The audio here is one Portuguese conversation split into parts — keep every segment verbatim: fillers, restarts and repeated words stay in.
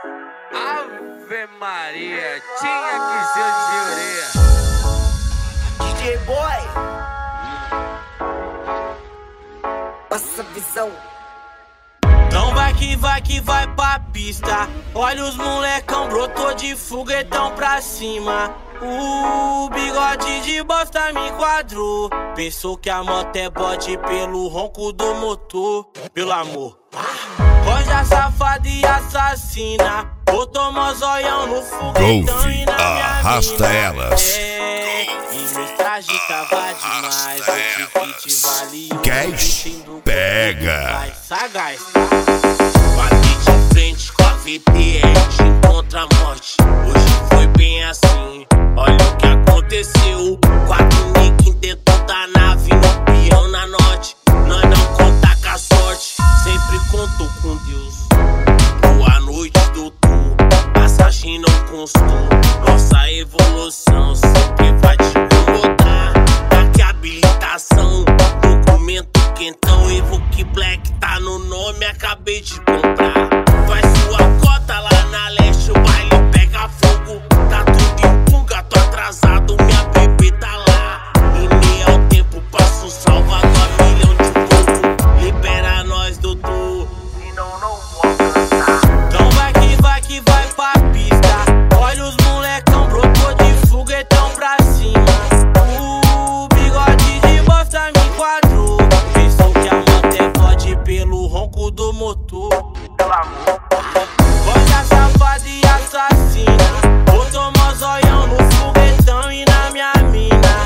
Ave Maria, tinha que ser de orelha. D J Boy, passa visão. Então vai que vai que vai pra pista. Olha os molecão, brotou de foguetão pra cima. O bigode de bosta me enquadrou. Pensou que a moto é bode pelo ronco do motor. Pelo amor, Roja safada e assassina. Botou mozóião no foguetão Golf, e na minha arrasta mina. elas. É, e meu traje tava demais. O kit vale o Cash, pega. mais sagaz, tá? Bati de frente com a V T S, encontra a morte. Hoje foi bem assim, olha o que aconteceu. Quatro nick dentro da nave, no peão na norte. Nós não conta com a sorte, sempre contou com Deus. Boa noite, doutor, passagem não constou. Nossa evolução sempre vai te incomodar. Aqui a habilitação, documento quentão. Evoque Black tá no nome, acabei de comprar. Faz sua cota lá na leste, o baile pega fogo. Tá tudo em pulga, tô atrasado, minha bebê tá lá. Em meio ao tempo, passo Salvador a milhão de pouco. Libera nós, doutor, senão não vou alcançar. Então vai que vai que vai pra pista. Olha os molecão, brotou de foguetão pra cima. O bigode de bosta me enquadrou. Pensou que a moto é bode pelo ronco do motor. Pelo amor, Roja safada e assassina. Botou mozóião no foguetão e na minha mina.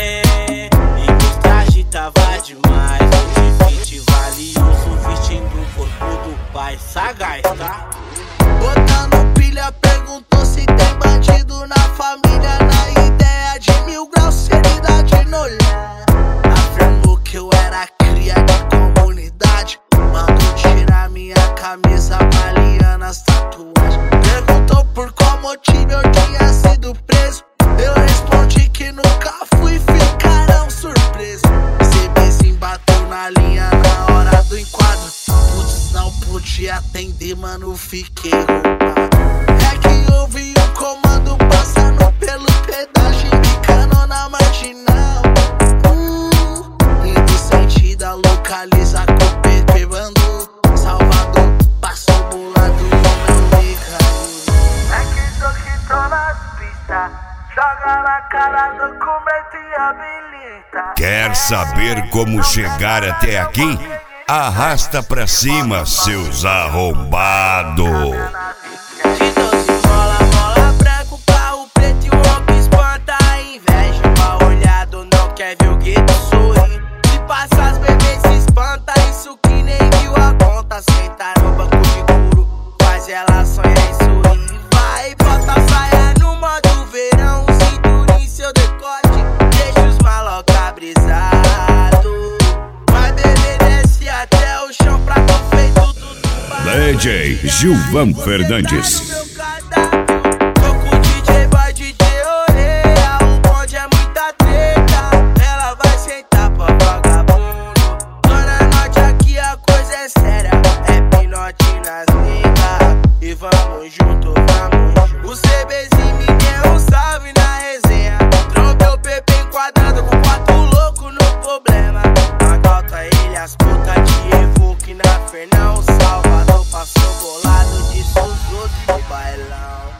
É, e meu traje tava demais. O fit valioso, vestindo o corpo do pai. Sagaz, tá? Botando pilha, perguntou se tem bandido na família. Na ideia de mil graus, seriedade no olhar. Afirmou que eu era cria de comunidade. Mandou tirar minha camisa, avaliando as tatuagens. Perguntou por qual motivo eu tinha sido preso. Eu respondi que nunca fui, ficaram surpresos. C Bzinho bateu na linha na hora do enquadro. Putz, não podia atender, mano, fiquei roubado. É que eu vi o comando passando pelo pedágio, bicando na marginal. Hum, indo sentido a localiza com o P P Bando. Salvador, passou bolado no meu carro. É que tô que tô nas pistas, joga na cara, documento e habilita. Quer saber como chegar até aqui? Arrasta pra cima, seus arrombados. De doze mola, mola branco, carro preto e o ronco espanta a inveja. Mal olhado, não quer ver o gueto sorrir. Se passa as bebês se espanta, isso que nem viu a conta. Sentar no banco de couro, faz ela sonhar em sorrir. Vai, bota a saia no modo verão, cintura em seu decote, deixa os maloca brisado. Vai beber, desce até o chão pra confeito tudo. D J Gilvan Fernandes. Tô com o D J Boy, D J Orelha. O bonde é muita treta, ela vai sentar pra vagabundo. Dona Norte, aqui a coisa é séria, é pinote nas ligas. E vamos junto, vamos junto. O CBzinho me deu um salve na resenha. Trombei o P P enquadrado com quatro loucos no problema. Na Gota, ele as putas de Evoque na Fernão. Salvador passou bolado, disse os outros no bailão.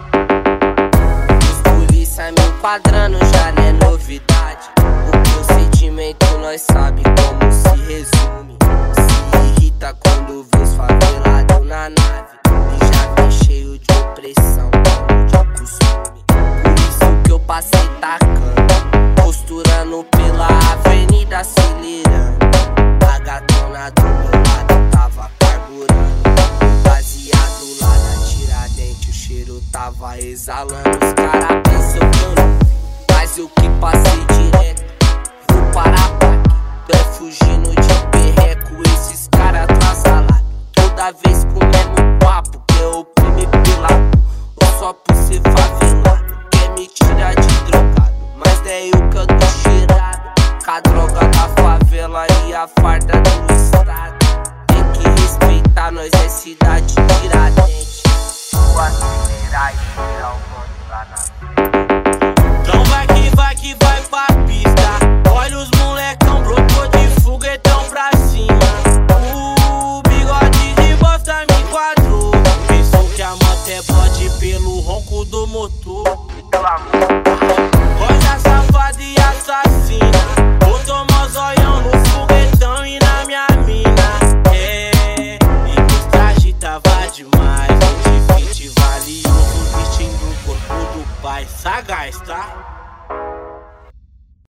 Os polícia me enquadrando já não é novidade. O procedimento nós sabe como se resume. Se irrita quando vê os favelados na nave. E já vem cheio de opressão, como de costume. Por isso que eu passei tacando, posturando pela avenida acelerando. A gatona do meu lado tava carburando. Baseado lá na Tiradentes, o cheiro tava exalando. Os cara pensam que eu não vi, mas eu que passei direto. Vou parar pra aqui, tu é fugindo de perreco. Esses cara atrasalados, toda vez com o mesmo papo. Quer oprimir pela ou só por ser favelado. Quer me tirar de drogado, mas não é eu que eu tô cheirado. Com a droga da favela e a farda do estado. Tem que respeitar, nós é cidade Tiradentes. vou acelerar e tirar o mano lá na frente. Então vai que vai que vai pra pista. Olha os molecão, brotou de foguetão pra cima. O bigode de bosta me enquadrou. Pensou que a moto é bode pelo ronco do motor. Pelo amor.